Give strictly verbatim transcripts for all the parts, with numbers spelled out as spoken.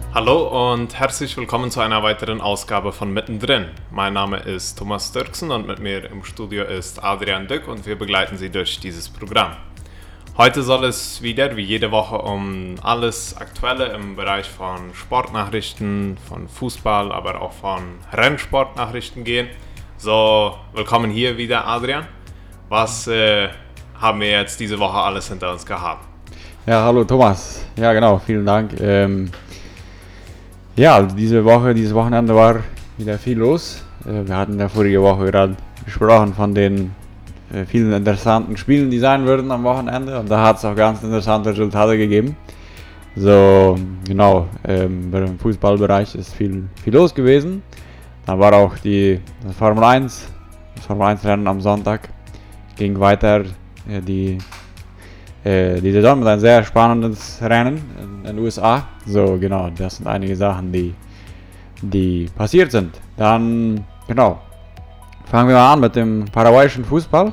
Hallo und herzlich willkommen zu einer weiteren Ausgabe von Mittendrin. Mein Name ist Thomas Dirksen und mit mir im Studio ist Adrian Dück und wir begleiten Sie durch dieses Programm. Heute soll es wieder wie jede Woche um alles Aktuelle im Bereich von Sportnachrichten, von Fußball, aber auch von Rennsportnachrichten gehen. So, willkommen hier wieder, Adrian. Was äh, haben wir jetzt diese Woche alles hinter uns gehabt? Ja, hallo Thomas. Ja, genau, vielen Dank. Ähm, ja, also diese Woche, dieses Wochenende war wieder viel los. Äh, wir hatten ja vorige Woche gerade gesprochen von den äh, vielen interessanten Spielen, die sein würden am Wochenende. Und da hat es auch ganz interessante Resultate gegeben. So, genau, ähm, im Fußballbereich ist viel, viel los gewesen. Dann war auch die das Formel eins, das Formel eins Rennen am Sonntag. Ging weiter, äh, die Äh, die Saison mit einem sehr spannenden Rennen in den U S A. So, genau, das sind einige Sachen, die, die passiert sind. Dann, genau, fangen wir mal an mit dem paraguayischen Fußball.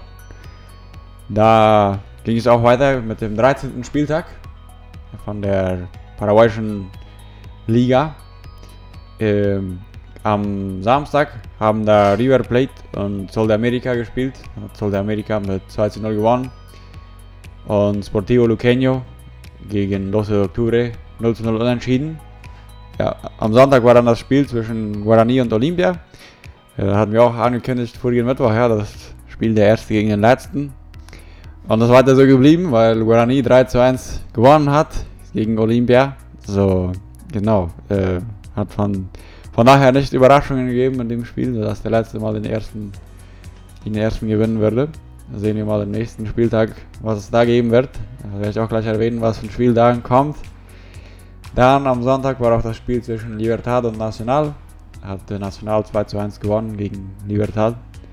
Da ging es auch weiter mit dem dreizehnten Spieltag von der paraguayischen Liga. Ähm, am Samstag haben da River Plate und Sol de America gespielt. Hat Sol de America mit zwei zu null gewonnen. Und Sportivo Luqueño gegen doce de octubre null zu null unentschieden. Ja, am Sonntag war dann das Spiel zwischen Guarani und Olimpia. Ja, da hatten wir auch angekündigt, vorigen Mittwoch, ja, das Spiel der Erste gegen den Letzten. Und das ist weiter so geblieben, weil Guarani drei zu eins gewonnen hat gegen Olimpia. So, genau. Äh, hat von, von daher nicht Überraschungen gegeben in dem Spiel, dass der Letzte mal den Ersten, den Ersten gewinnen würde. Da sehen wir mal am nächsten Spieltag, was es da geben wird. Da werde ich auch gleich erwähnen, was für ein Spiel da kommt. Dann am Sonntag war auch das Spiel zwischen Libertad und Nacional. Hat der Nacional zwei zu eins gewonnen gegen Libertad.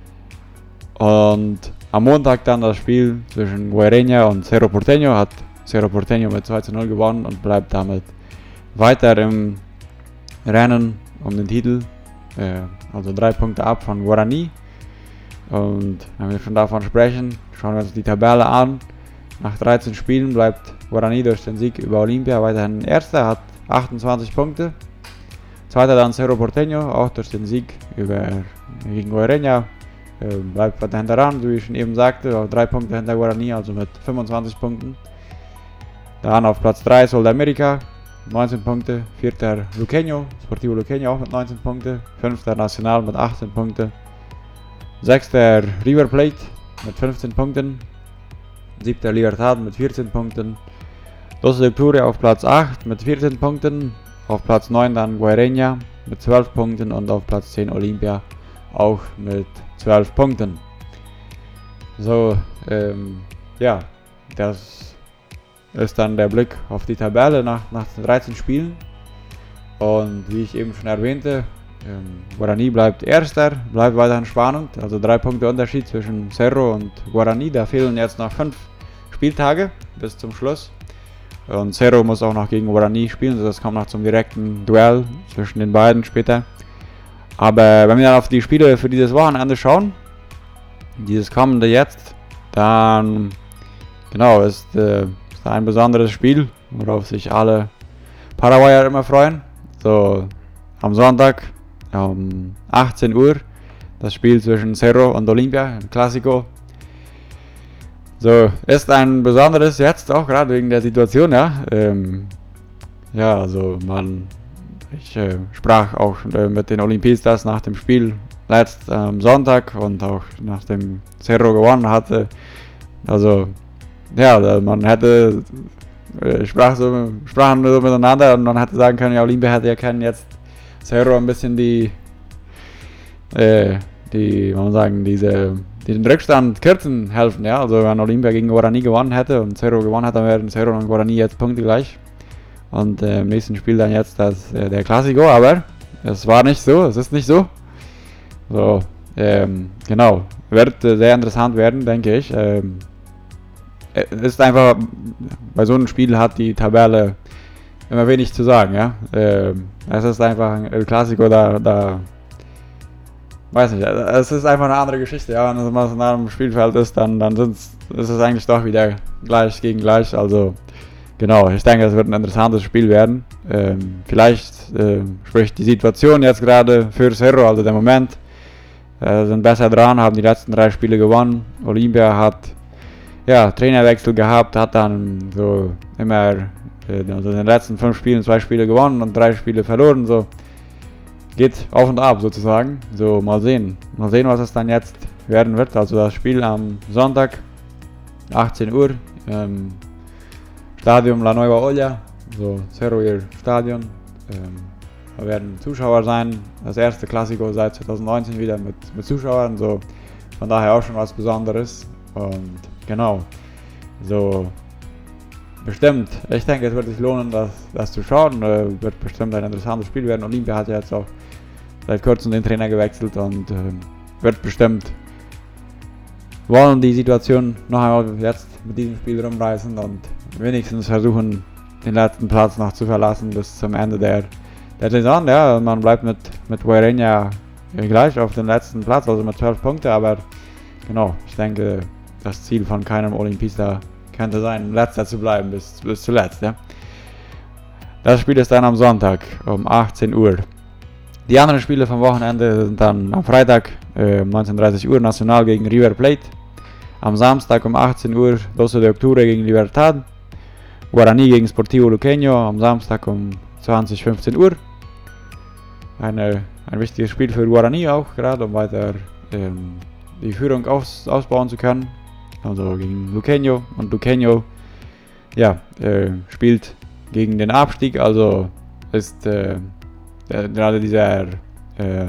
Und am Montag dann das Spiel zwischen Guaireña und Cerro Porteño. Hat Cerro Porteño mit zwei zu null gewonnen und bleibt damit weiter im Rennen um den Titel. Also drei Punkte ab von Guarani. Und wenn wir schon davon sprechen, schauen wir uns die Tabelle an. Nach dreizehn Spielen bleibt Guarani durch den Sieg über Olimpia weiterhin Erster, hat achtundzwanzig Punkte. Zweiter dann Cerro Porteño, auch durch den Sieg über, gegen Guaireña, äh, bleibt weiterhin daran, so wie ich schon eben sagte, auf drei Punkte hinter Guarani, also mit fünfundzwanzig Punkten. Dann auf Platz drei Sol de America, neunzehn Punkte. Vierter Luqueño, Sportivo Luqueño auch mit neunzehn Punkte. Fünfter Nacional mit achtzehn Punkte. Sechster River Plate mit fünfzehn Punkten. Siebter Libertad mit vierzehn Punkten. doce de octubre auf Platz acht mit vierzehn Punkten. Auf Platz neun dann Guaireña mit zwölf Punkten und auf Platz zehn Olimpia auch mit zwölf Punkten. So, ähm, ja, das ist dann der Blick auf die Tabelle nach, nach dreizehn Spielen. Und wie ich eben schon erwähnte, Ähm, Guarani bleibt Erster, bleibt weiterhin spannend, also drei Punkte Unterschied zwischen Cerro und Guarani, da fehlen jetzt noch fünf Spieltage bis zum Schluss. Und Cerro muss auch noch gegen Guarani spielen, also das kommt noch zum direkten Duell zwischen den beiden später. Aber wenn wir dann auf die Spiele für dieses Wochenende schauen, dieses kommende jetzt, dann genau ist, äh, ist ein besonderes Spiel, worauf sich alle Paraguayer immer freuen. So, am Sonntag um achtzehn Uhr das Spiel zwischen Cerro und Olimpia im Clásico. So, ist ein besonderes jetzt auch gerade wegen der Situation, ja. Ähm, ja, also man, ich äh, sprach auch äh, mit den Olympistas nach dem Spiel letzten ähm, Sonntag und auch nachdem Cerro gewonnen hatte. Also, ja, man hätte äh, sprach so, sprachen so miteinander und man hätte sagen können, ja, Olimpia hätte ja keinen jetzt Cerro ein bisschen die, äh, die, wie man sagen, diese, den Rückstand kürzen helfen, ja. Also wenn Olimpia gegen Guarani gewonnen hätte und Cerro gewonnen hätte, dann wären Cerro und Guarani jetzt Punkte gleich. Und äh, im nächsten Spiel dann jetzt das, äh, der Clásico, aber es war nicht so, es ist nicht so. So, ähm, genau, wird äh, sehr interessant werden, denke ich. Ähm, ist einfach, bei so einem Spiel hat die Tabelle immer wenig zu sagen, ja. Ähm, es ist einfach ein El Clásico, da, da, weiß nicht, es ist einfach eine andere Geschichte, ja. Wenn es mal so nah am Spielfeld ist, dann, dann sind's, ist es eigentlich doch wieder gleich gegen gleich, also genau, ich denke, es wird ein interessantes Spiel werden. Ähm, vielleicht äh, spricht die Situation jetzt gerade für Cerro, also der Moment. Äh, sind besser dran, haben die letzten drei Spiele gewonnen. Olimpia hat ja, Trainerwechsel gehabt, hat dann so immer äh, also in den letzten fünf Spielen zwei Spiele gewonnen und drei Spiele verloren. So geht auf und ab sozusagen. So mal sehen. Mal sehen, was es dann jetzt werden wird. Also das Spiel am Sonntag, achtzehn Uhr, ähm, Stadion La Nueva Olla, so Cerro ihr Stadion. Ähm, da werden Zuschauer sein. Das erste Klassiko seit zwanzig neunzehn wieder mit, mit Zuschauern. So von daher auch schon was Besonderes. Und genau, so bestimmt. Ich denke, es wird sich lohnen, das, das zu schauen. Äh, wird bestimmt ein interessantes Spiel werden. Olimpia hat ja jetzt auch seit kurzem den Trainer gewechselt und äh, wird bestimmt wollen die Situation noch einmal jetzt mit diesem Spiel rumreißen und wenigstens versuchen, den letzten Platz noch zu verlassen bis zum Ende der, der Saison. Ja, man bleibt mit, mit Guarena gleich auf den letzten Platz, also mit zwölf Punkten, aber genau, ich denke, das Ziel von keinem Olympista könnte sein, letzter zu bleiben bis, bis zuletzt. Ja. Das Spiel ist dann am Sonntag um achtzehn Uhr. Die anderen Spiele vom Wochenende sind dann am Freitag äh, um neunzehn Uhr dreißig Uhr Nacional gegen River Plate. Am Samstag um achtzehn Uhr doce de octubre gegen Libertad. Guarani gegen Sportivo Luqueño am Samstag um zwanzig Uhr fünfzehn Uhr. Eine, ein wichtiges Spiel für Guarani auch, gerade um weiter ähm, die Führung aus, ausbauen zu können. Also gegen Luqueño. Und Luqueño ja, äh, spielt gegen den Abstieg, also ist äh, gerade dieser äh,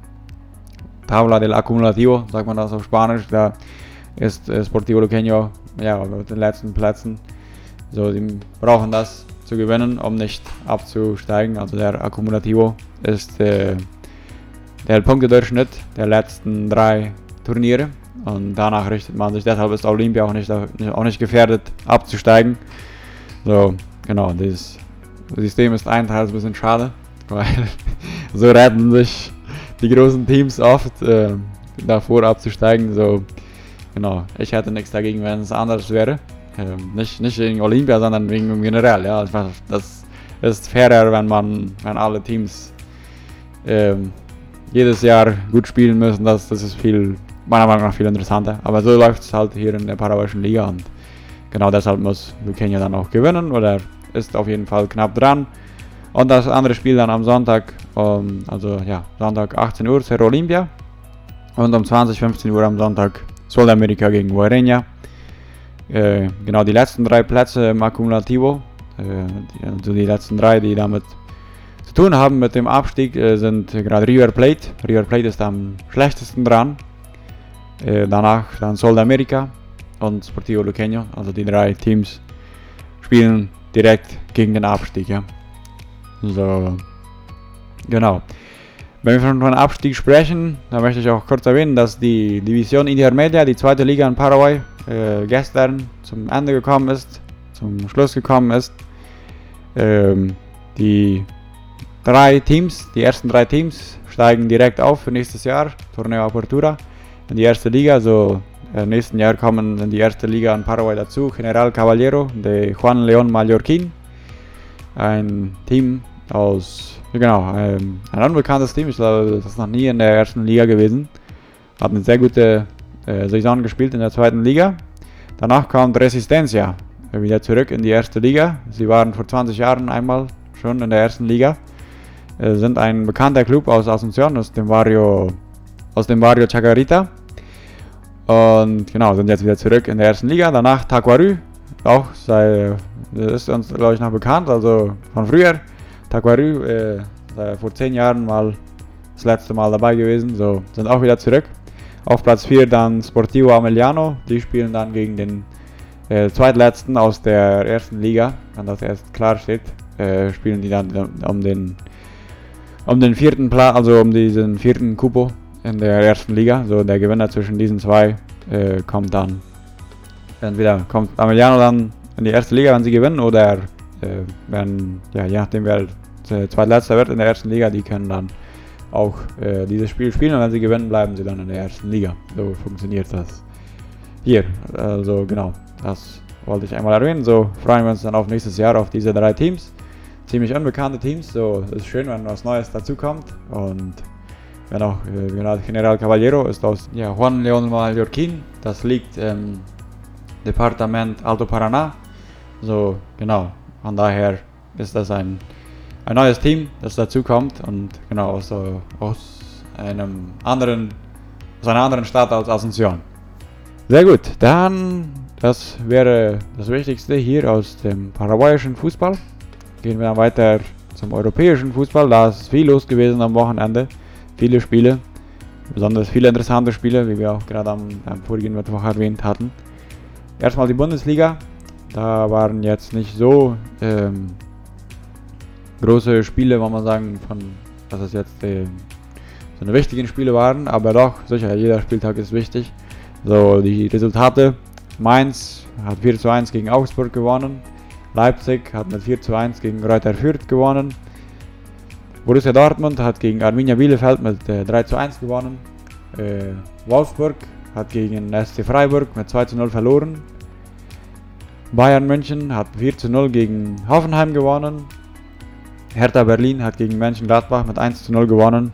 Tabla del Acumulativo, sagt man das auf Spanisch, da ist äh, Sportivo Luqueño ja, mit den letzten Plätzen. So, sie brauchen das zu gewinnen, um nicht abzusteigen. Also der Acumulativo ist äh, der Punktedurchschnitt der letzten drei Turniere und danach richtet man sich, deshalb ist Olympia auch nicht, auch nicht gefährdet abzusteigen. So, genau, dieses System ist einteils ein bisschen schade, weil so retten sich die großen Teams oft äh, davor abzusteigen. So, genau, ich hätte nichts dagegen, wenn es anders wäre. Ähm, nicht, nicht wegen Olympia, sondern wegen generell. Ja, das ist fairer, wenn man, wenn alle Teams ähm, jedes Jahr gut spielen müssen. Das, das ist viel, meiner Meinung nach viel interessanter. Aber so läuft es halt hier in der paraguayischen Liga und genau deshalb muss Luqueño dann auch gewinnen oder ist auf jeden Fall knapp dran. Und das andere Spiel dann am Sonntag, um, also ja, Sonntag achtzehn Uhr, Cerro Olimpia. Und um zwanzig, fünfzehn Uhr am Sonntag Sudamerika gegen Guarena. Äh, genau, die letzten drei Plätze im Acumulativo, äh, die, also die letzten drei, die damit zu tun haben mit dem Abstieg, äh, sind gerade River Plate. River Plate ist am schlechtesten dran. Äh, danach dann Sudamerika und Sportivo Luqueño, also die drei Teams spielen direkt gegen den Abstieg. Ja. So, genau. Wenn wir von einem Abstieg sprechen, dann möchte ich auch kurz erwähnen, dass die Division Intermedia, die zweite Liga in Paraguay, äh, gestern zum Ende gekommen ist, zum Schluss gekommen ist. Ähm, die drei Teams, die ersten drei Teams steigen direkt auf für nächstes Jahr, Torneo Apertura, in die erste Liga. Also im nächsten Jahr kommen in die erste Liga in Paraguay dazu General Caballero de Juan León Mallorquín, ein Team aus, genau, ähm, ein unbekanntes Team, ich glaube, das ist noch nie in der ersten Liga gewesen. Hat eine sehr gute äh, Saison gespielt in der zweiten Liga. Danach kommt Resistencia äh, wieder zurück in die erste Liga. Sie waren vor zwanzig Jahren einmal schon in der ersten Liga. Äh, sind ein bekannter Club aus Asunción, aus dem Barrio, aus dem Barrio Chacarita. Und genau, sind jetzt wieder zurück in der ersten Liga. Danach Tacuarú, auch sei, das ist uns, glaube ich, noch bekannt, also von früher. Tacuarú, äh, vor zehn Jahren mal das letzte Mal dabei gewesen, so sind auch wieder zurück. Auf Platz vier dann Sportivo Ameliano, die spielen dann gegen den äh, zweitletzten aus der ersten Liga, wenn das erst klar steht, äh, spielen die dann um den um den vierten Platz, also um diesen vierten Cupo in der ersten Liga. So der Gewinner zwischen diesen zwei äh, kommt dann entweder kommt Ameliano dann in die erste Liga, wenn sie gewinnen, oder äh, wenn, ja, je nachdem wer äh, zweitletzter wird in der ersten Liga, die können dann auch äh, dieses Spiel spielen und wenn sie gewinnen, bleiben sie dann in der ersten Liga. So funktioniert das hier. Also genau, das wollte ich einmal erwähnen. So freuen wir uns dann auf nächstes Jahr auf diese drei Teams. Ziemlich unbekannte Teams, so es ist schön, wenn was Neues dazukommt. Und wenn auch äh, General Caballero ist aus ja, Juan León Mallorquín, das liegt im Departement Alto Paraná. So genau, von daher ist das ein, ein neues Team, das dazukommt und genau aus, aus einem anderen, aus einer anderen Stadt als Asunción. Sehr gut, dann das wäre das Wichtigste hier aus dem paraguayischen Fußball. Gehen wir dann weiter zum europäischen Fußball. Da ist viel los gewesen am Wochenende. Viele Spiele, besonders viele interessante Spiele, wie wir auch gerade am, am vorigen Mittwoch erwähnt hatten. Erstmal die Bundesliga. Da waren jetzt nicht so ähm, große Spiele, wollen wir sagen, von, dass es jetzt äh, so eine wichtigen Spiele waren, aber doch, sicher, jeder Spieltag ist wichtig. So, die Resultate: Mainz hat vier zu eins gegen Augsburg gewonnen. Leipzig hat mit vier zu eins gegen Greuther Fürth gewonnen. Borussia Dortmund hat gegen Arminia Bielefeld mit äh, drei zu eins gewonnen. Äh, Wolfsburg hat gegen S C Freiburg mit zwei zu null verloren. Bayern München hat vier zu null gegen Hoffenheim gewonnen. Hertha Berlin hat gegen Mönchengladbach mit eins zu null gewonnen.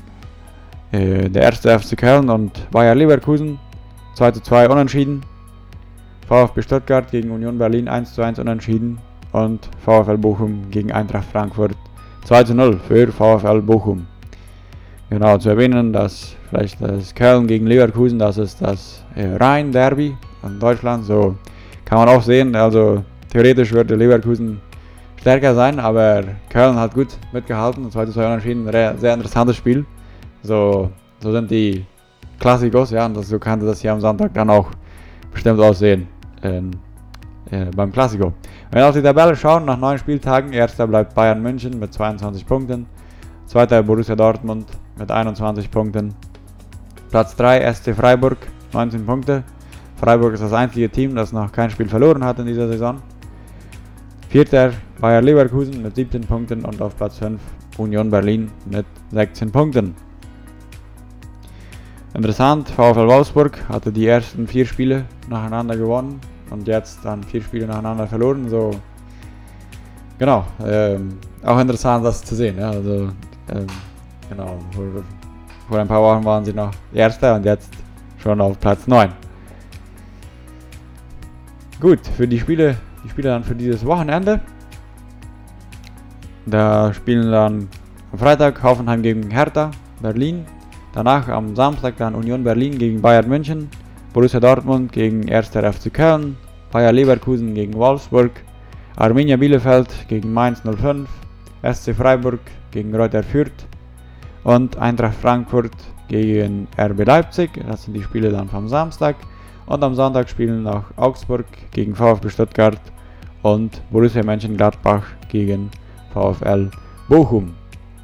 Äh, der erste F C Köln und Bayer Leverkusen zwei zu zwei unentschieden. VfB Stuttgart gegen Union Berlin eins zu eins unentschieden und VfL Bochum gegen Eintracht Frankfurt zwei zu null für VfL Bochum. Genau, zu erwähnen, dass vielleicht das Köln gegen Leverkusen, das ist das äh, Rhein-Derby in Deutschland, so kann man auch sehen, also theoretisch würde Leverkusen stärker sein, aber Köln hat gut mitgehalten, zwei zu zwei unentschieden, ein sehr interessantes Spiel. So, so sind die Klassikos, ja, und das, so könnte das hier am Sonntag dann auch bestimmt aussehen ähm, äh, beim Klassiko. Wenn wir auf die Tabelle schauen, nach neun Spieltagen, erster bleibt Bayern München mit zweiundzwanzig Punkten, zweiter Borussia Dortmund mit einundzwanzig Punkten, Platz drei S C Freiburg, neunzehn Punkte. Freiburg ist das einzige Team, das noch kein Spiel verloren hat in dieser Saison. Vierter Bayer Leverkusen mit siebzehn Punkten und auf Platz fünf Union Berlin mit sechzehn Punkten. Interessant, VfL Wolfsburg hatte die ersten vier Spiele nacheinander gewonnen und jetzt dann vier Spiele nacheinander verloren. So, genau, ähm, auch interessant das zu sehen. Ja, also, ähm, genau, vor, vor ein paar Wochen waren sie noch Erster und jetzt schon auf Platz neun. Gut, für die Spiele, die Spiele dann für dieses Wochenende. Da spielen dann am Freitag Hoffenheim gegen Hertha Berlin. Danach am Samstag dann Union Berlin gegen Bayern München, Borussia Dortmund gegen erster F C Köln, Bayer Leverkusen gegen Wolfsburg, Arminia Bielefeld gegen Mainz null fünf, S C Freiburg gegen Greuther Fürth und Eintracht Frankfurt gegen R B Leipzig. Das sind die Spiele dann vom Samstag. Und am Sonntag spielen noch Augsburg gegen VfB Stuttgart und Borussia Mönchengladbach gegen VfL Bochum.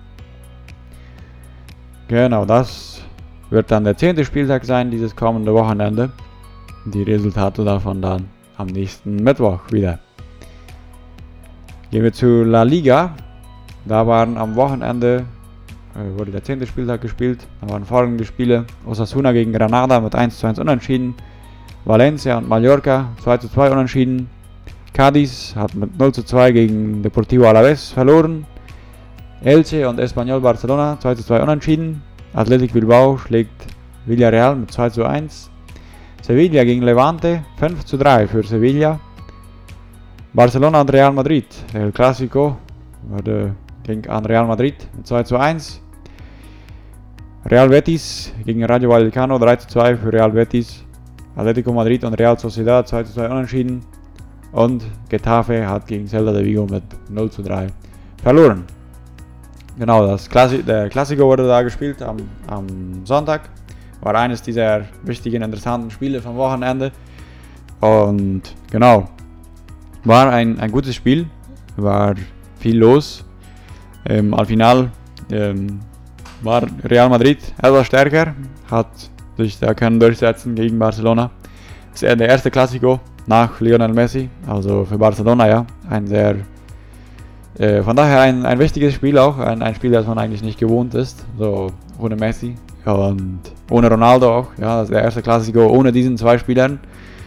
Genau, das wird dann der zehnte Spieltag sein, dieses kommende Wochenende. Die Resultate davon dann am nächsten Mittwoch wieder. Gehen wir zu La Liga. Da waren am Wochenende, äh, wurde der zehnte Spieltag gespielt. Da waren folgende Spiele: Osasuna gegen Granada mit eins zu eins unentschieden. Valencia und Mallorca zwei zu zwei unentschieden. Cádiz hat mit null zu zwei gegen Deportivo Alavés verloren. Elche und Espanyol Barcelona zwei zu zwei unentschieden. Athletic Bilbao schlägt Villarreal mit zwei zu eins. Sevilla gegen Levante fünf zu drei für Sevilla. Barcelona und Real Madrid, El Clásico, wurde ging an Real Madrid mit zwei zu eins. Real Betis gegen Rayo Vallecano drei zu zwei für Real Betis. Atletico Madrid und Real Sociedad zwei zu zwei unentschieden. Und Getafe hat gegen Celta de Vigo mit null zu drei verloren. Genau, das Klassi- der Klassiker wurde da gespielt am, am Sonntag. War eines dieser wichtigen, interessanten Spiele vom Wochenende. Und genau, war ein, ein gutes Spiel. War viel los. Ähm, al final ähm, war Real Madrid etwas stärker. Hat sich da können durchsetzen gegen Barcelona. Das ist der erste Klassiker nach Lionel Messi. Also für Barcelona, ja, ein sehr Äh, von daher ein, ein wichtiges Spiel auch, ein, ein Spiel, das man eigentlich nicht gewohnt ist, so ohne Messi und ohne Ronaldo auch, ja, das ist der erste Klassiker ohne diesen zwei Spielern.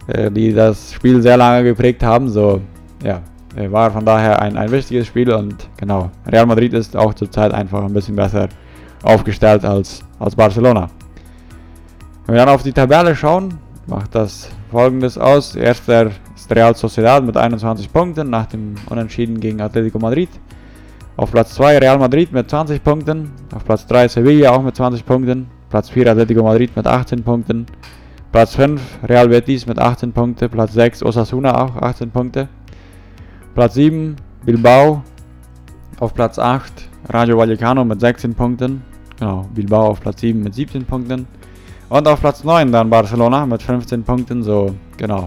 äh, die das Spiel sehr lange geprägt haben. So, ja, war von daher ein, ein wichtiges Spiel und genau, Real Madrid ist auch zurzeit einfach ein bisschen besser aufgestellt als, als Barcelona. Wenn wir dann auf die Tabelle schauen, macht das Folgendes aus. Erster ist Real Sociedad mit einundzwanzig Punkten nach dem Unentschieden gegen Atletico Madrid. Auf Platz zwei Real Madrid mit zwanzig Punkten. Auf Platz drei Sevilla auch mit zwanzig Punkten. Platz vier Atletico Madrid mit achtzehn Punkten. Platz fünf Real Betis mit achtzehn Punkten. Platz sechs Osasuna auch achtzehn Punkte. Platz sieben Bilbao. Auf Platz acht Rayo Vallecano mit sechzehn Punkten. Genau, Bilbao auf Platz sieben mit siebzehn Punkten. Und auf Platz neun dann Barcelona mit fünfzehn Punkten. So, genau.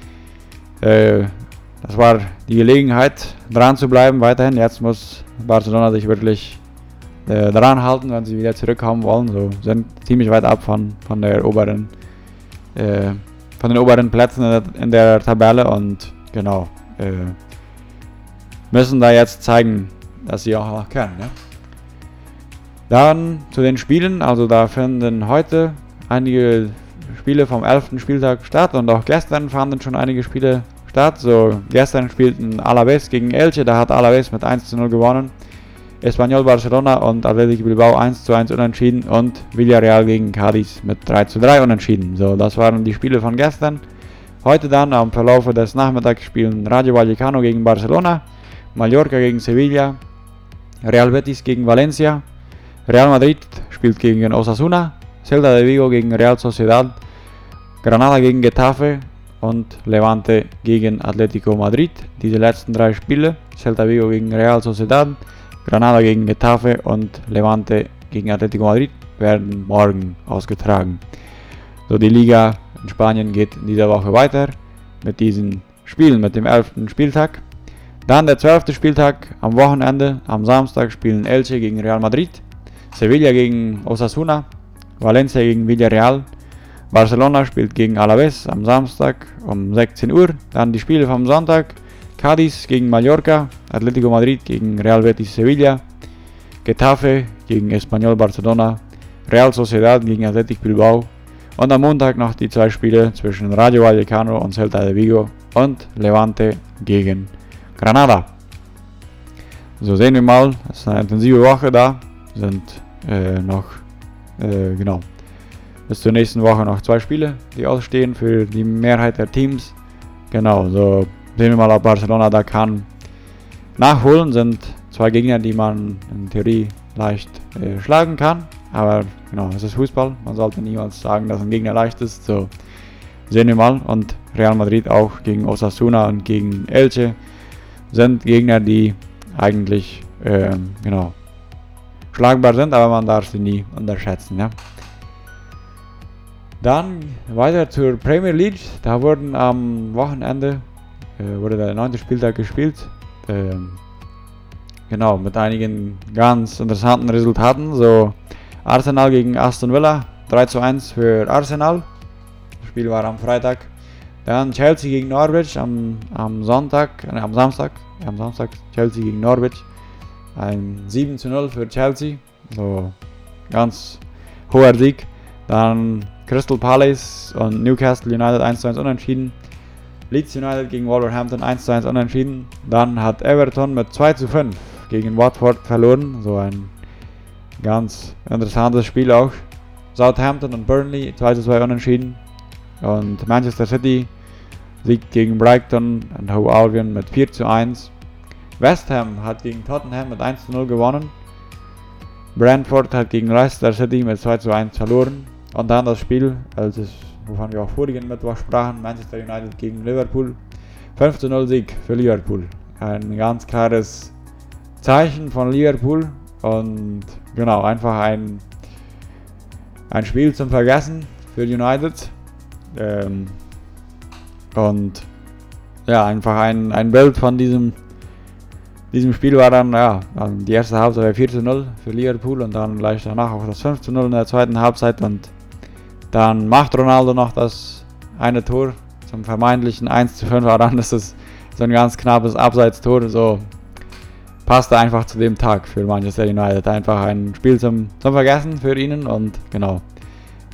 Äh, das war die Gelegenheit, dran zu bleiben weiterhin. Jetzt muss Barcelona sich wirklich äh, dran halten, wenn sie wieder zurückkommen wollen. So, sind ziemlich weit ab von, von der oberen äh, von den oberen Plätzen in der, in der Tabelle und genau äh, müssen da jetzt zeigen, dass sie auch noch können. Ja? Dann zu den Spielen, also da finden heute einige Spiele vom elften Spieltag statt und auch gestern fanden schon einige Spiele statt. So, gestern spielten Alavés gegen Elche, da hat Alavés mit eins zu null gewonnen. Espanyol Barcelona und Athletic Bilbao eins zu eins unentschieden und Villarreal gegen Cádiz mit drei zu drei unentschieden. So, das waren die Spiele von gestern. Heute dann am Verlauf des Nachmittags spielen Rayo Vallecano gegen Barcelona, Mallorca gegen Sevilla, Real Betis gegen Valencia, Real Madrid spielt gegen Osasuna, Celta de Vigo gegen Real Sociedad, Granada gegen Getafe und Levante gegen Atletico Madrid. Diese letzten drei Spiele, Celta Vigo gegen Real Sociedad, Granada gegen Getafe und Levante gegen Atletico Madrid, werden morgen ausgetragen. So, die Liga in Spanien geht in dieser Woche weiter mit diesen Spielen, mit dem elften Spieltag. Dann der zwölfte Spieltag am Wochenende. Am Samstag spielen Elche gegen Real Madrid, Sevilla gegen Osasuna, Valencia gegen Villarreal, Barcelona spielt gegen Alavés am Samstag um sechzehn Uhr. Dann die Spiele vom Sonntag: Cádiz gegen Mallorca, Atletico Madrid gegen Real Betis Sevilla, Getafe gegen Espanyol Barcelona, Real Sociedad gegen Athletic Bilbao und am Montag noch die zwei Spiele zwischen Rayo Vallecano und Celta de Vigo und Levante gegen Granada. So, sehen wir mal, es ist eine intensive Woche da, sind äh, noch äh, genau bis zur nächsten Woche noch zwei Spiele, die ausstehen für die Mehrheit der Teams. Genau, so sehen wir mal, ob Barcelona da kann nachholen. Sind zwei Gegner, die man in Theorie leicht äh, schlagen kann, aber genau, es ist Fußball, man sollte niemals sagen, dass ein Gegner leicht ist. So sehen wir mal. Und Real Madrid auch gegen Osasuna und gegen Elche sind Gegner, die eigentlich äh, genau schlagbar sind, aber man darf sie nie unterschätzen. Ja. Dann weiter zur Premier League. Da wurden am Wochenende äh, wurde der neunte Spieltag gespielt. Ähm, genau, mit einigen ganz interessanten Resultaten. So, Arsenal gegen Aston Villa, drei zu eins für Arsenal. Das Spiel war am Freitag. Dann Chelsea gegen Norwich am, am Sonntag, äh, am Samstag. Am Samstag Chelsea gegen Norwich. Ein sieben zu null für Chelsea. So, ganz hoher Sieg. Dann Crystal Palace und Newcastle United eins zu eins unentschieden. Leeds United gegen Wolverhampton eins zu eins unentschieden. Dann hat Everton mit zwei zu fünf gegen Watford verloren. So ein ganz interessantes Spiel auch. Southampton und Burnley zwei zu zwei unentschieden. Und Manchester City siegt gegen Brighton und Hove Albion mit vier zu eins. West Ham hat gegen Tottenham mit eins zu null gewonnen. Brentford hat gegen Leicester City mit zwei zu eins verloren. Und dann das Spiel, also das, wovon wir auch vorigen Mittwoch sprachen, Manchester United gegen Liverpool. fünf zu null Sieg für Liverpool. Ein ganz klares Zeichen von Liverpool. Und genau, einfach ein, ein Spiel zum Vergessen für United. Ähm, und ja, einfach ein, ein Bild von diesem diesem Spiel war dann, ja, die erste Halbzeit war vier zu null für Liverpool und dann gleich danach auch das fünf zu null in der zweiten Halbzeit und dann macht Ronaldo noch das eine Tor zum vermeintlichen eins zu fünf, aber dann ist es so ein ganz knappes Abseitstor, so passte einfach zu dem Tag für Manchester United, einfach ein Spiel zum, zum Vergessen für ihnen und genau,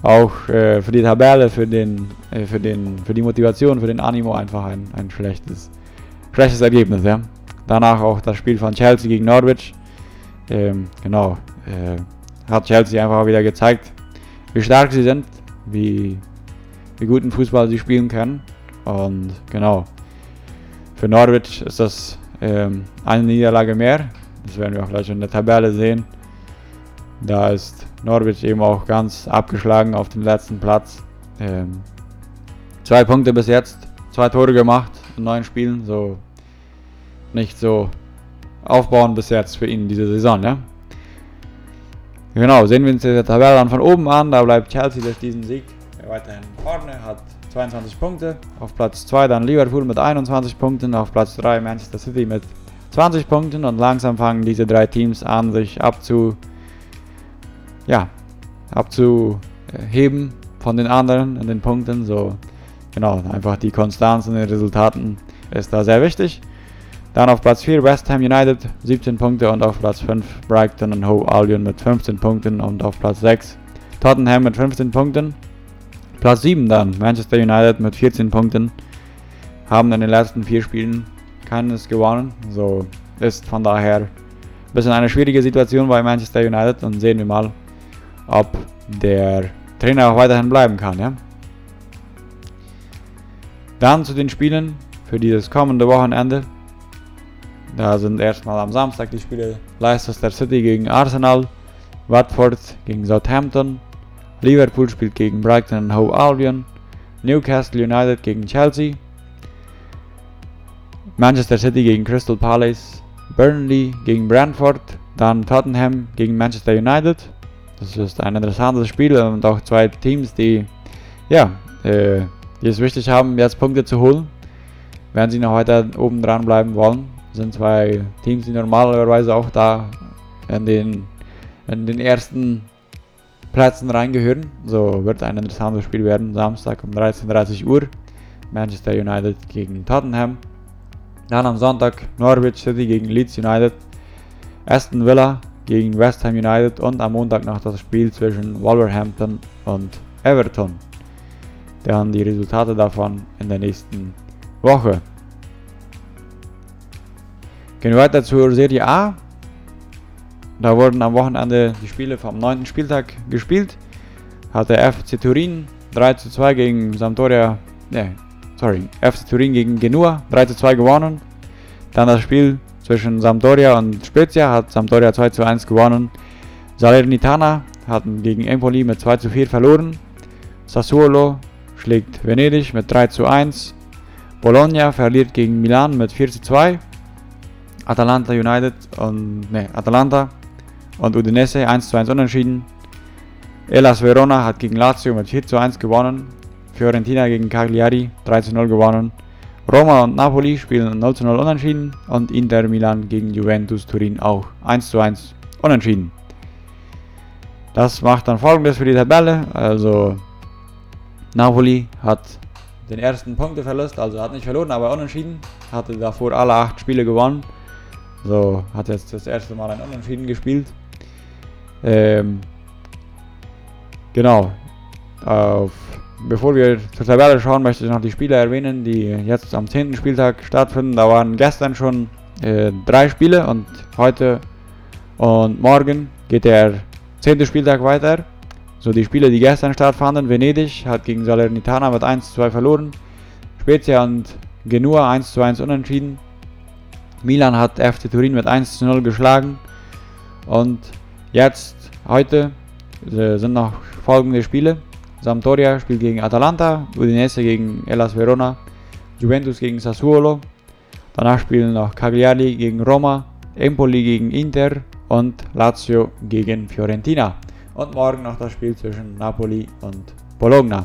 auch äh, für die Tabelle, für den, äh, für den, für die Motivation, für den Animo einfach ein, ein schlechtes, schlechtes Ergebnis, ja. Danach auch das Spiel von Chelsea gegen Norwich. Ähm, genau, äh, hat Chelsea einfach wieder gezeigt, wie stark sie sind, wie, wie guten Fußball sie spielen können. Und genau, für Norwich ist das ähm, eine Niederlage mehr. Das werden wir auch gleich in der Tabelle sehen. Da ist Norwich eben auch ganz abgeschlagen auf dem letzten Platz. Ähm, zwei Punkte bis jetzt, zwei Tore gemacht in neun Spielen. So nicht so aufbauend bis jetzt für ihn diese Saison, ja. Genau, sehen wir uns die Tabelle dann von oben an. Da bleibt Chelsea durch diesen Sieg weiterhin vorne, hat zweiundzwanzig Punkte. Auf Platz zwei dann Liverpool mit einundzwanzig Punkten. Auf Platz drei Manchester City mit zwanzig Punkten. Und langsam fangen diese drei Teams an, sich abzu, ja, abzuheben von den anderen in den Punkten. So, genau, einfach die Konstanz in den Resultaten ist da sehr wichtig. Dann auf Platz vier West Ham United, siebzehn Punkte, und auf Platz fünf Brighton und Hove Albion mit fünfzehn Punkten, und auf Platz sechs Tottenham mit fünfzehn Punkten. Platz sieben dann Manchester United mit vierzehn Punkten, haben in den letzten vier Spielen keines gewonnen. So ist von daher ein bisschen eine schwierige Situation bei Manchester United, und sehen wir mal, ob der Trainer auch weiterhin bleiben kann. Ja? Dann zu den Spielen für dieses kommende Wochenende. Da sind erstmal am Samstag die Spiele Leicester City gegen Arsenal, Watford gegen Southampton, Liverpool spielt gegen Brighton und Hove Albion, Newcastle United gegen Chelsea, Manchester City gegen Crystal Palace, Burnley gegen Brentford, dann Tottenham gegen Manchester United. Das ist ein interessantes Spiel und auch zwei Teams, die, ja, äh, die es wichtig haben, jetzt Punkte zu holen, wenn sie noch weiter oben dran bleiben wollen. Das sind zwei Teams, die normalerweise auch da in den, in den ersten Plätzen reingehören. So wird ein interessantes Spiel werden. Samstag um dreizehn Uhr dreißig Uhr. Manchester United gegen Tottenham. Dann am Sonntag Norwich City gegen Leeds United. Aston Villa gegen West Ham United. Und am Montag noch das Spiel zwischen Wolverhampton und Everton. Dann die Resultate davon in der nächsten Woche. Gehen wir weiter zur Serie A. Da wurden am Wochenende die Spiele vom neunten Spieltag gespielt. Hat der F C Turin drei zu zwei gegen Sampdoria, ne, sorry, F C Turin gegen Genua drei zu zwei gewonnen. Dann das Spiel zwischen Sampdoria und Spezia hat Sampdoria zwei zu eins gewonnen. Salernitana hat gegen Empoli mit zwei zu vier verloren. Sassuolo schlägt Venedig mit drei zu eins. Bologna verliert gegen Milan mit vier zu zwei. Atalanta United und ne, Atalanta und Udinese eins zu eins unentschieden. Hellas Verona hat gegen Lazio mit vier zu eins gewonnen. Fiorentina gegen Cagliari drei zu null gewonnen. Roma und Napoli spielen null zu null unentschieden, und Inter Milan gegen Juventus Turin auch eins zu eins unentschieden. Das macht dann Folgendes für die Tabelle. Also Napoli hat den ersten Punkteverlust, also hat nicht verloren, aber unentschieden. Hatte davor alle acht Spiele gewonnen. So, hat jetzt das erste Mal ein Unentschieden gespielt. Ähm, genau. Auf, bevor wir zur Tabelle schauen, möchte ich noch die Spiele erwähnen, die jetzt am zehnten Spieltag stattfinden. Da waren gestern schon äh, drei Spiele, und heute und morgen geht der zehnte Spieltag weiter. So, die Spiele, die gestern stattfanden: Venedig hat gegen Salernitana mit eins zu zwei verloren. Spezia und Genua eins zu eins unentschieden. Milan hat F C Turin mit eins zu null geschlagen. Und jetzt, heute, äh, sind noch folgende Spiele. Sampdoria spielt gegen Atalanta, Udinese gegen Hellas Verona, Juventus gegen Sassuolo. Danach spielen noch Cagliari gegen Roma, Empoli gegen Inter und Lazio gegen Fiorentina. Und morgen noch das Spiel zwischen Napoli und Bologna.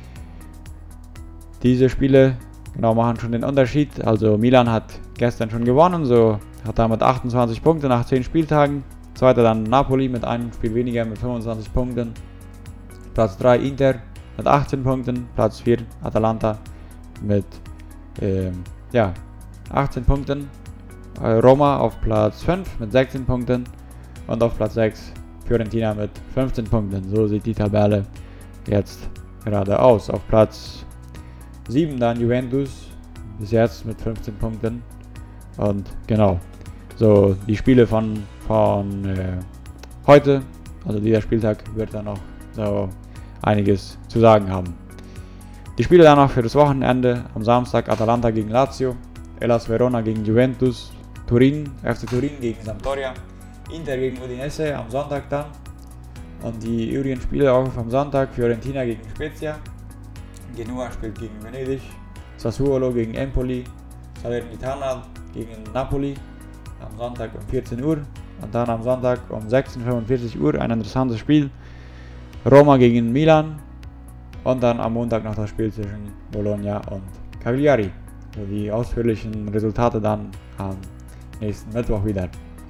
Diese Spiele genau machen schon den Unterschied. Also Milan hat gestern schon gewonnen, so hat damit achtundzwanzig Punkte nach zehn Spieltagen. Zweiter dann Napoli mit einem Spiel weniger mit fünfundzwanzig Punkten. Platz drei Inter mit achtzehn Punkten. Platz vier Atalanta mit ähm, ja, achtzehn Punkten. Äh, Roma auf Platz fünf mit sechzehn Punkten. Und auf Platz sechs Fiorentina mit fünfzehn Punkten. So sieht die Tabelle jetzt gerade aus. Auf Platz sieben dann Juventus, bis jetzt mit fünfzehn Punkten. Und genau, so die Spiele von, von äh, heute, also dieser Spieltag, wird dann noch so einiges zu sagen haben. Die Spiele dann noch für das Wochenende: am Samstag Atalanta gegen Lazio, Hellas Verona gegen Juventus, Turin, F C Turin gegen Sampdoria, Inter gegen Udinese am Sonntag dann. Und die übrigen Spiele auch am Sonntag: Fiorentina gegen Spezia, Genua spielt gegen Venedig, Sassuolo gegen Empoli, Salernitana gegen Napoli am Sonntag um vierzehn Uhr. Und dann am Sonntag um sechzehn Uhr fünfundvierzig ein interessantes Spiel: Roma gegen Milan. Und dann am Montag noch das Spiel zwischen Bologna und Cagliari. Also die ausführlichen Resultate dann am nächsten Mittwoch wieder.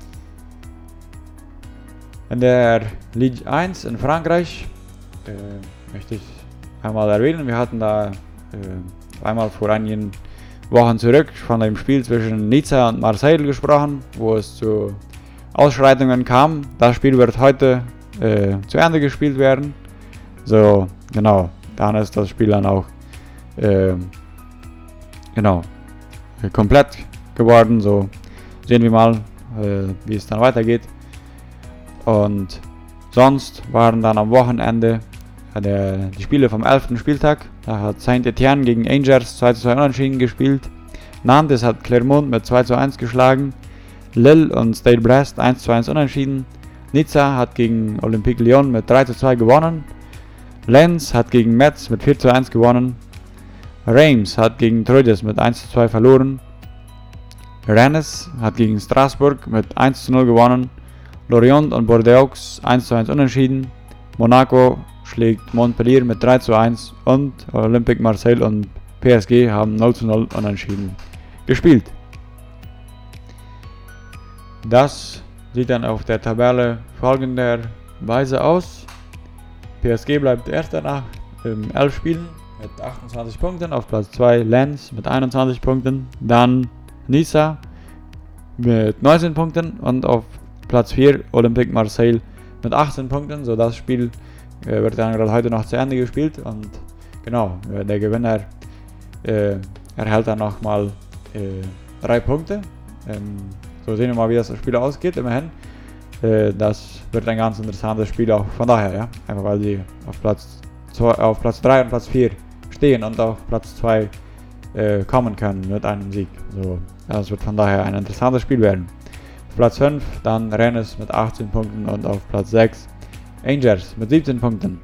In der Ligue eins in Frankreich äh, möchte ich einmal erwähnen, wir hatten da äh, einmal vor einigen Wochen zurück von dem Spiel zwischen Nizza und Marseille gesprochen, wo es zu Ausschreitungen kam. Das Spiel wird heute äh, zu Ende gespielt werden. So, genau, dann ist das Spiel dann auch äh, genau äh, komplett geworden. So sehen wir mal, äh, wie es dann weitergeht. Und sonst waren dann am Wochenende äh, der, die Spiele vom elften Spieltag. Da hat Saint-Étienne gegen Angers zwei zu zwei unentschieden gespielt. Nantes hat Clermont mit zwei zu eins geschlagen. Lille und Stade Brest eins zu eins unentschieden. Nizza hat gegen Olympique Lyon mit drei zu zwei gewonnen. Lens hat gegen Metz mit vier zu eins gewonnen. Reims hat gegen Troyes mit eins zu zwei verloren. Rennes hat gegen Strasbourg mit eins zu null gewonnen. Lorient und Bordeaux eins zu eins unentschieden. Monaco schlägt Montpellier mit drei zu eins und Olympique Marseille und P S G haben null zu null unentschieden gespielt. Das sieht dann auf der Tabelle folgenderweise aus. P S G bleibt erster nach ähm, elf Spielen mit achtundzwanzig Punkten. Auf Platz zwei Lens mit einundzwanzig Punkten. Dann Nizza mit neunzehn Punkten und auf Platz vier Olympique Marseille mit achtzehn Punkten. So, das Spiel äh, wird dann gerade heute noch zu Ende gespielt und genau, äh, der Gewinner äh, erhält dann nochmal äh, drei Punkte. Ähm, so sehen wir mal, wie das Spiel ausgeht. Immerhin, äh, das wird ein ganz interessantes Spiel auch von daher, ja, einfach weil sie auf Platz zwei, auf Platz drei und Platz vier stehen und auf Platz zwei äh, kommen können mit einem Sieg. So, das wird von daher ein interessantes Spiel werden. Auf Platz fünf dann Rennes mit achtzehn Punkten und auf Platz sechs Angers mit siebzehn Punkten.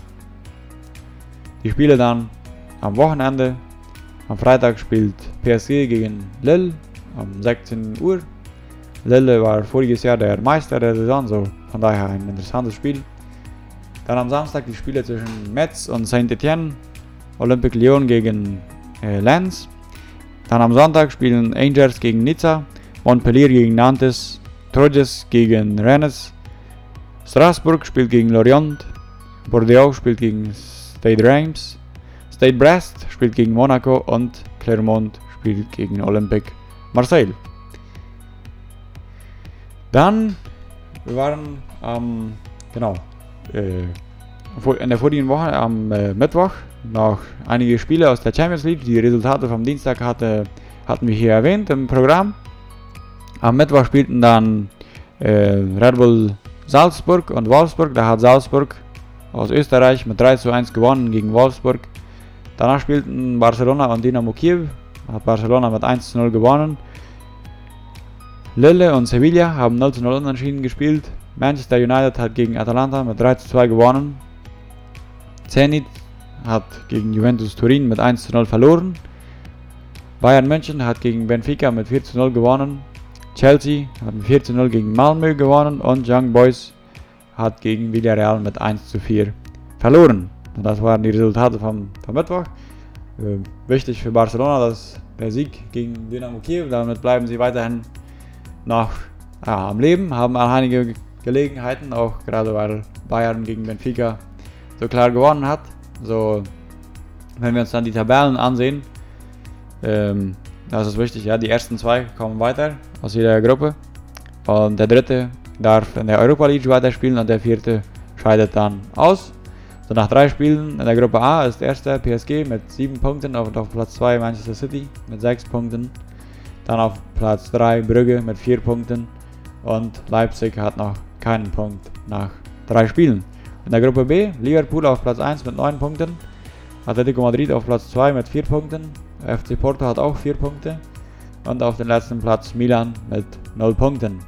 Die Spiele dann am Wochenende. Am Freitag spielt P S G gegen Lille um sechzehn Uhr. Lille war voriges Jahr der Meister der Saison, so von daher ein interessantes Spiel. Dann am Samstag die Spiele zwischen Metz und Saint-Étienne, Olympique Lyon gegen äh, Lens. Dann am Sonntag spielen Angers gegen Nizza, Montpellier gegen Nantes, Troyes gegen Rennes, Strasbourg spielt gegen Lorient, Bordeaux spielt gegen Stade Reims, Stade Brest spielt gegen Monaco und Clermont spielt gegen Olympique Marseille. Dann, wir waren am, genau, äh, in der vorigen Woche am äh, Mittwoch noch einige Spiele aus der Champions League. Die Resultate vom Dienstag hatte, hatten wir hier erwähnt im Programm. Am Mittwoch spielten dann äh, Red Bull Salzburg und Wolfsburg. Da hat Salzburg aus Österreich mit drei zu eins gewonnen gegen Wolfsburg. Danach spielten Barcelona und Dynamo Kiew. Hat Barcelona mit eins zu null gewonnen. Lille und Sevilla haben null zu null unentschieden gespielt. Manchester United hat gegen Atalanta mit drei zu zwei gewonnen. Zenit hat gegen Juventus Turin mit eins zu null verloren. Bayern München hat gegen Benfica mit vier zu null gewonnen. Chelsea hat mit vier zu null gegen Malmö gewonnen und Young Boys hat gegen Villarreal mit eins zu vier verloren. Und das waren die Resultate vom, vom Mittwoch. Äh, wichtig für Barcelona, dass der Sieg gegen Dynamo Kiew, damit bleiben sie weiterhin noch ja, am Leben, haben auch einige Gelegenheiten, auch gerade weil Bayern gegen Benfica so klar gewonnen hat. So, wenn wir uns dann die Tabellen ansehen, ähm, das ist wichtig, ja, die ersten zwei kommen weiter aus jeder Gruppe und der dritte darf in der Europa League weiterspielen und der vierte scheidet dann aus. So, nach drei Spielen in der Gruppe A ist erster P S G mit sieben Punkten und auf Platz zwei Manchester City mit sechs Punkten. Dann auf Platz drei Brügge mit vier Punkten und Leipzig hat noch keinen Punkt nach drei Spielen. In der Gruppe B Liverpool auf Platz eins mit neun Punkten, Atletico Madrid auf Platz zwei mit vier Punkten, F C Porto hat auch vier Punkte und auf den letzten Platz Milan mit null Punkten.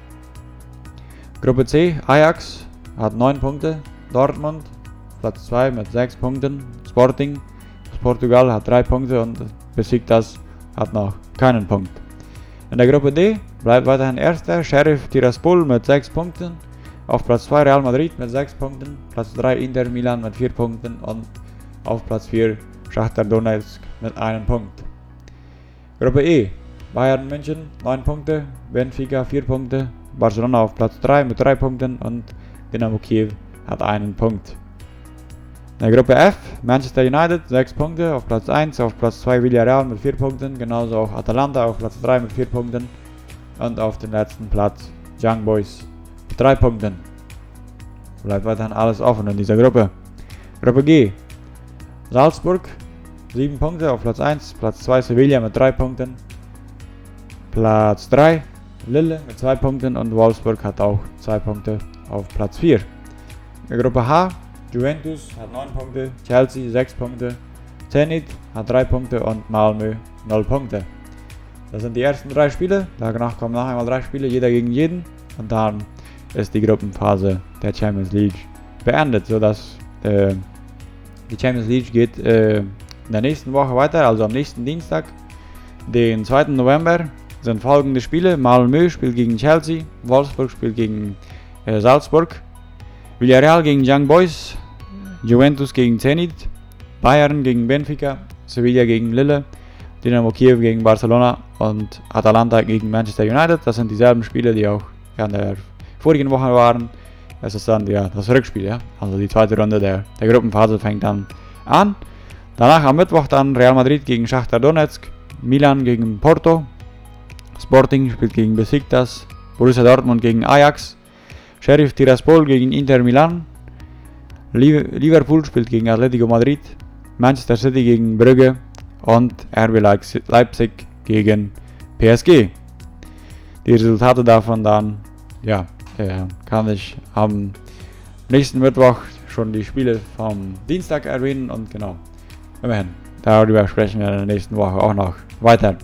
Gruppe C Ajax hat neun Punkte, Dortmund Platz zwei mit sechs Punkten, Sporting aus Portugal hat drei Punkte und Besiktas hat noch keinen Punkt. In der Gruppe D bleibt weiterhin erster Sheriff Tiraspol mit sechs Punkten, auf Platz zwei Real Madrid mit sechs Punkten, Platz drei Inter Milan mit vier Punkten und auf Platz vier Schachtar Donetsk mit einem Punkt. Gruppe E Bayern München neun Punkte, Benfica vier Punkte, Barcelona auf Platz drei mit drei Punkten und Dynamo Kiew hat einen Punkt. In der Gruppe F Manchester United sechs Punkte, auf Platz eins, auf Platz zwei Villarreal mit vier Punkten, genauso auch Atalanta auf Platz drei mit vier Punkten und auf dem letzten Platz Young Boys mit drei Punkten. Bleibt weiterhin alles offen in dieser Gruppe. Gruppe G Salzburg sieben Punkte, auf Platz eins, Platz zwei Sevilla mit drei Punkten, Platz drei Lille mit zwei Punkten und Wolfsburg hat auch zwei Punkte auf Platz vier. In der Gruppe H Juventus hat neun Punkte, Chelsea sechs Punkte, Zenit hat drei Punkte und Malmö null Punkte. Das sind die ersten drei Spiele, danach kommen noch einmal drei Spiele, jeder gegen jeden und dann ist die Gruppenphase der Champions League beendet, sodass äh, die Champions League geht äh, in der nächsten Woche weiter, also am nächsten Dienstag, den zweiten November, sind folgende Spiele. Malmö spielt gegen Chelsea, Wolfsburg spielt gegen äh, Salzburg, Villarreal gegen Young Boys, Juventus gegen Zenit, Bayern gegen Benfica, Sevilla gegen Lille, Dynamo Kiew gegen Barcelona und Atalanta gegen Manchester United. Das sind dieselben Spiele, die auch in der vorigen Woche waren. Es ist dann ja, das Rückspiel, ja? Also die zweite Runde der, der Gruppenphase fängt dann an. Danach am Mittwoch dann Real Madrid gegen Schachtar Donetsk, Milan gegen Porto, Sporting spielt gegen Besiktas, Borussia Dortmund gegen Ajax, Sheriff Tiraspol gegen Inter Milan, Liverpool spielt gegen Atletico Madrid, Manchester City gegen Brügge und R B Leipzig gegen P S G. Die Resultate davon dann, ja, äh, kann ich am nächsten Mittwoch schon die Spiele vom Dienstag erwähnen und genau, immerhin, darüber sprechen wir in der nächsten Woche auch noch weiter.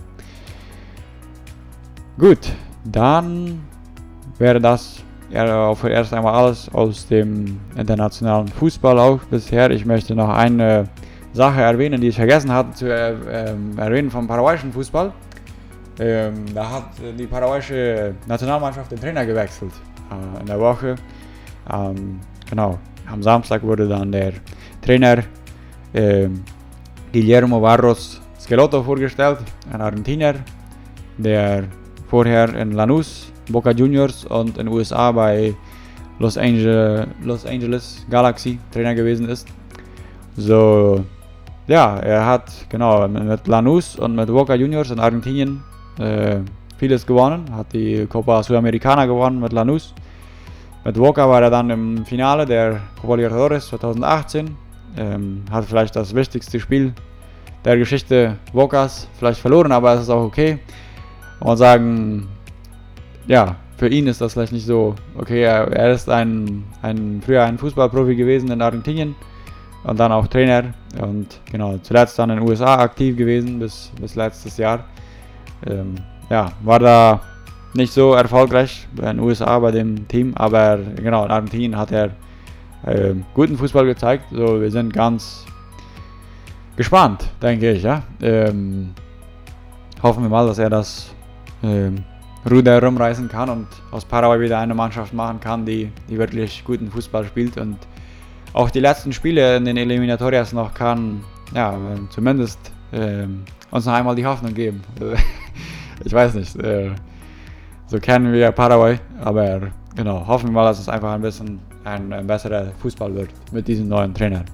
Gut, dann wäre das ja vorerst einmal alles aus dem internationalen Fußball auch bisher. Ich möchte noch eine Sache erwähnen, die ich vergessen hatte zu äh, äh, erwähnen vom paraguayischen Fußball. Ähm, da hat die paraguayische Nationalmannschaft den Trainer gewechselt äh, in der Woche. Ähm, genau, am Samstag wurde dann der Trainer äh, Guillermo Barros Schelotto vorgestellt, ein Argentinier, der vorher in Lanús, Boca Juniors und in den U S A bei Los Angeles, Los Angeles Galaxy Trainer gewesen ist. So, ja, er hat genau mit Lanús und mit Boca Juniors in Argentinien äh, vieles gewonnen, hat die Copa Sudamericana gewonnen mit Lanús. Mit Boca war er dann im Finale der Copa Libertadores zwanzig achtzehn, ähm, hat vielleicht das wichtigste Spiel der Geschichte Bocas vielleicht verloren, aber es ist auch okay. Und sagen, ja, für ihn ist das vielleicht nicht so okay. Er, er ist ein, ein früher ein Fußballprofi gewesen in Argentinien und dann auch Trainer und genau zuletzt dann in den U S A aktiv gewesen bis, bis letztes Jahr. Ähm, ja, war da nicht so erfolgreich in den U S A bei dem Team, aber genau in Argentinien hat er äh, guten Fußball gezeigt. So, wir sind ganz gespannt, denke ich. Ja, ähm, hoffen wir mal, dass er das Ähm, Ruder rumreißen kann und aus Paraguay wieder eine Mannschaft machen kann, die, die wirklich guten Fußball spielt und auch die letzten Spiele in den Eliminatorias noch kann, ja, zumindest äh, uns noch einmal die Hoffnung geben. Ich weiß nicht, äh, so kennen wir Paraguay, aber genau, hoffen wir mal, dass es einfach ein bisschen ein, ein besserer Fußball wird mit diesem neuen Trainer.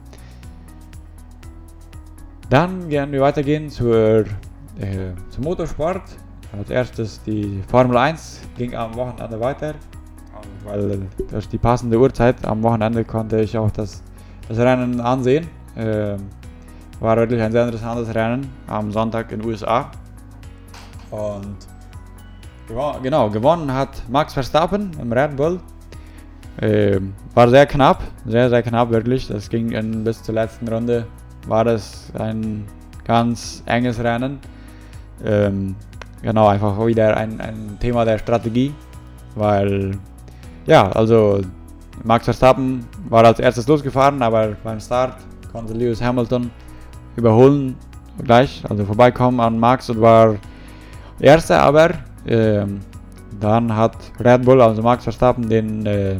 Dann werden wir weitergehen zur, äh, zum Motorsport. Als erstes die Formel eins ging am Wochenende weiter, weil durch die passende Uhrzeit am Wochenende konnte ich auch das das Rennen ansehen. Äh, war wirklich ein sehr interessantes Rennen am Sonntag in den U S A. Und genau, gewonnen hat Max Verstappen im Red Bull. Äh, war sehr knapp, sehr, sehr knapp wirklich. Das ging in, bis zur letzten Runde. War das ein ganz enges Rennen. Ähm, genau, einfach wieder ein, ein Thema der Strategie. Weil, ja, also Max Verstappen war als erstes losgefahren, aber beim Start konnte Lewis Hamilton überholen gleich, also vorbeikommen an Max und war Erster, aber ähm, dann hat Red Bull, also Max Verstappen, den äh,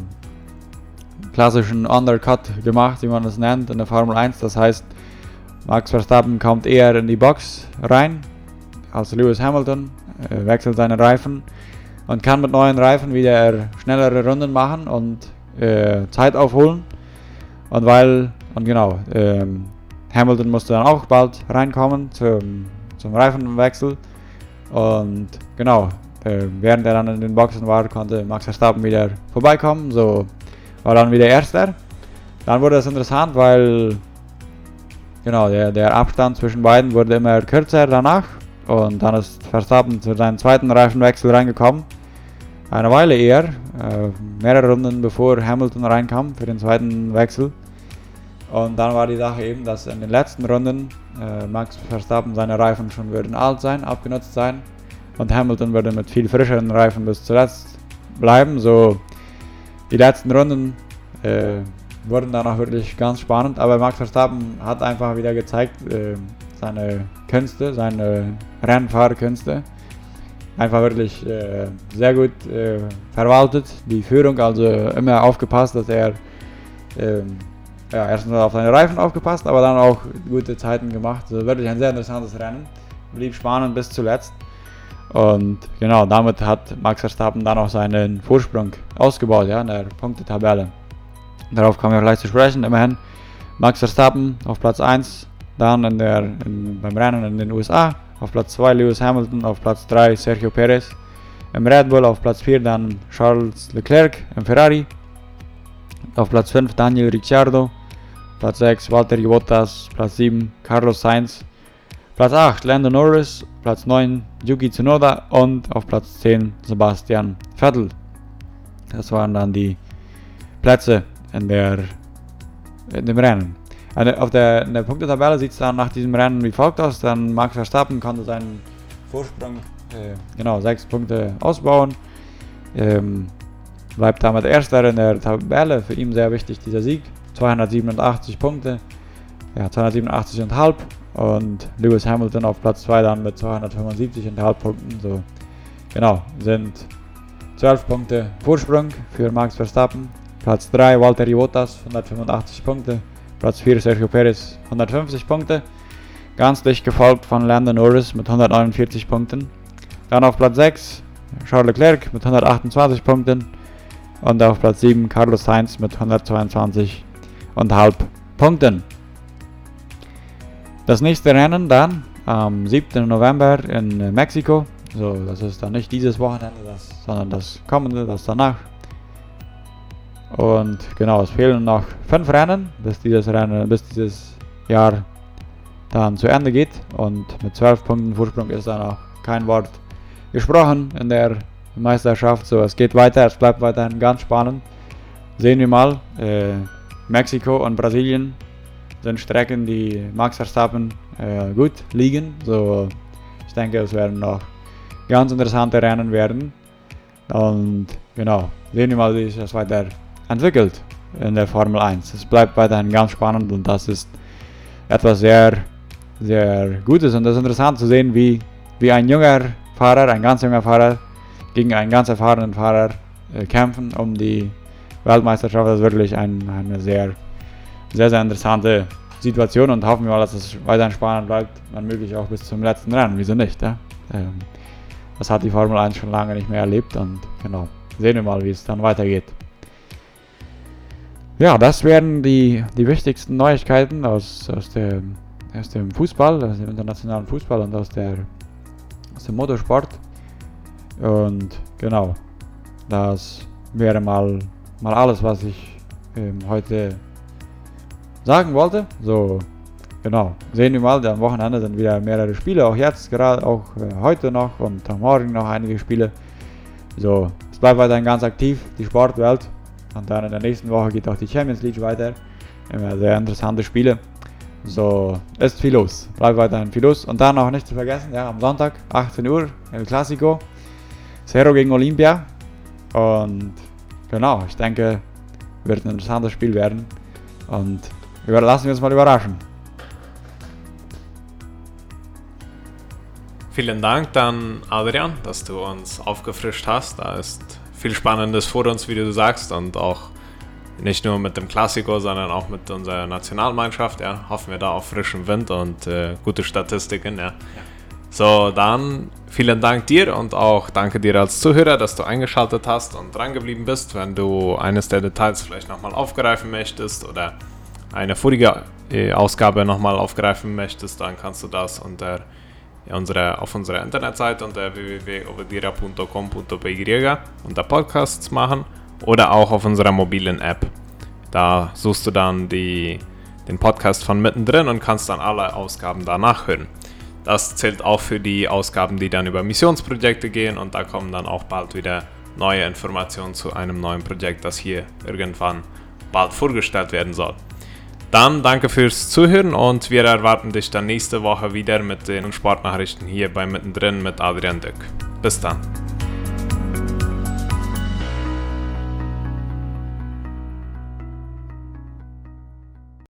klassischen Undercut gemacht, wie man es nennt in der Formel eins. Das heißt, Max Verstappen kommt eher in die Box rein als Lewis Hamilton, äh, wechselt seine Reifen und kann mit neuen Reifen wieder schnellere Runden machen und äh, Zeit aufholen. Und weil, und genau, ähm, Hamilton musste dann auch bald reinkommen zum, zum Reifenwechsel. Und genau, äh, während er dann in den Boxen war, konnte Max Verstappen wieder vorbeikommen. So war dann wieder Erster. Dann wurde es interessant, weil genau, der, der Abstand zwischen beiden wurde immer kürzer danach. Und dann ist Verstappen zu seinem zweiten Reifenwechsel reingekommen. Eine Weile eher, äh, mehrere Runden bevor Hamilton reinkam für den zweiten Wechsel. Und dann war die Sache eben, dass in den letzten Runden äh, Max Verstappen seine Reifen schon würden alt sein, abgenutzt sein. Und Hamilton würde mit viel frischeren Reifen bis zuletzt bleiben. So die letzten Runden äh, wurden dann auch wirklich ganz spannend. Aber Max Verstappen hat einfach wieder gezeigt, äh, seine Künste, seine Rennfahrkünste. Einfach wirklich äh, sehr gut äh, verwaltet. Die Führung, also immer aufgepasst, dass er äh, ja, erstens auf seine Reifen aufgepasst, aber dann auch gute Zeiten gemacht. Also wirklich ein sehr interessantes Rennen. Blieb spannend bis zuletzt. Und genau, damit hat Max Verstappen dann auch seinen Vorsprung ausgebaut, ja, in der Punktetabelle. Darauf kommen wir gleich zu sprechen. Immerhin Max Verstappen auf Platz eins, dann in der, in, beim Rennen in den U S A. Auf Platz zwei Lewis Hamilton, auf Platz drei Sergio Perez. Im Red Bull auf Platz vier dann Charles Leclerc im Ferrari. Auf Platz fünf Daniel Ricciardo. Platz sechs Valtteri Bottas, Platz sieben Carlos Sainz, Platz acht Lando Norris, Platz neun Yuki Tsunoda und auf Platz zehn Sebastian Vettel. Das waren dann die Plätze in, der, in dem Rennen. Also auf der, in der Punktetabelle sieht es dann nach diesem Rennen wie folgt aus. Dann Max Verstappen konnte seinen Vorsprung äh, genau sechs Punkte ausbauen. Ähm, bleibt damit Erster in der Tabelle, für ihn sehr wichtig dieser Sieg. zweihundertsiebenundachtzig Punkte, ja, zweihundertsiebenundachtzig Komma fünf und Lewis Hamilton auf Platz zwei dann mit zweihundertfünfundsiebzig Komma fünf Punkten. So, genau, sind zwölf Punkte Vorsprung für Max Verstappen. Platz drei Valtteri Bottas, hundertfünfundachtzig Punkte. Platz vier Sergio Perez, hundertfünfzig Punkte. Ganz dicht gefolgt von Lando Norris mit hundertneunundvierzig Punkten. Dann auf Platz sechs Charles Leclerc mit hundertachtundzwanzig Punkten. Und auf Platz sieben Carlos Sainz mit hundertzweiundzwanzig Komma fünf Punkten. Das nächste Rennen dann am siebten November in Mexiko. So, das ist dann nicht dieses Wochenende, das, sondern das kommende, das danach. Und genau, es fehlen noch fünf Rennen, bis dieses Rennen, bis dieses Jahr dann zu Ende geht. Und mit zwölf Punkten Vorsprung ist dann auch kein Wort gesprochen in der Meisterschaft. So, es geht weiter, es bleibt weiterhin ganz spannend. Sehen wir mal, äh, Mexiko und Brasilien sind Strecken, die Max Verstappen äh, gut liegen. So, ich denke, es werden noch ganz interessante Rennen werden. Und genau, sehen wir mal, wie sich das weiter entwickelt in der Formel eins. Es bleibt weiterhin ganz spannend und das ist etwas sehr, sehr Gutes. Und es ist interessant zu sehen, wie, wie ein junger Fahrer, ein ganz junger Fahrer gegen einen ganz erfahrenen Fahrer äh, kämpfen um die Weltmeisterschaft. Das ist wirklich ein, eine sehr, sehr, sehr interessante Situation und hoffen wir mal, dass es weiterhin spannend bleibt, man möglich auch bis zum letzten Rennen. Wieso nicht? Ja? Ähm, das hat die Formel eins schon lange nicht mehr erlebt und genau, sehen wir mal, wie es dann weitergeht. Ja, das wären die, die wichtigsten Neuigkeiten aus, aus, der, aus dem Fußball, aus dem internationalen Fußball und aus, der, aus dem Motorsport. Und genau, das wäre mal, mal alles, was ich ähm, heute sagen wollte. So, genau. Sehen wir mal, am Wochenende sind wieder mehrere Spiele, auch jetzt gerade, auch äh, heute noch und am Morgen noch einige Spiele. So, es bleibt weiterhin ganz aktiv, die Sportwelt. Und dann in der nächsten Woche geht auch die Champions League weiter. Immer sehr interessante Spiele. So, ist viel los. Bleibt weiterhin viel los. Und dann auch nicht zu vergessen, ja, am Sonntag, achtzehn Uhr, El Clasico. Cerro gegen Olympia. Und genau, ich denke, wird ein interessantes Spiel werden. Und lassen wir uns mal überraschen. Vielen Dank dann, Adrian, dass du uns aufgefrischt hast. Da ist viel Spannendes vor uns, wie du sagst, und auch nicht nur mit dem Klassiko, sondern auch mit unserer Nationalmannschaft. Ja, hoffen wir da auf frischen Wind und äh, gute Statistiken. Ja. Ja. So, dann vielen Dank dir und auch danke dir als Zuhörer, dass du eingeschaltet hast und dran geblieben bist. Wenn du eines der Details vielleicht nochmal aufgreifen möchtest oder eine vorige äh, Ausgabe nochmal aufgreifen möchtest, dann kannst du das unter unsere, auf unserer Internetseite unter w w w punkt obedira punkt com punkt p y unter Podcasts machen oder auch auf unserer mobilen App. Da suchst du dann die, den Podcast von Mittendrin und kannst dann alle Ausgaben danach hören. Das zählt auch für die Ausgaben, die dann über Missionsprojekte gehen, und da kommen dann auch bald wieder neue Informationen zu einem neuen Projekt, das hier irgendwann bald vorgestellt werden soll. Dann danke fürs Zuhören und wir erwarten dich dann nächste Woche wieder mit den Sportnachrichten hier bei Mittendrin mit Adrian Dück. Bis dann.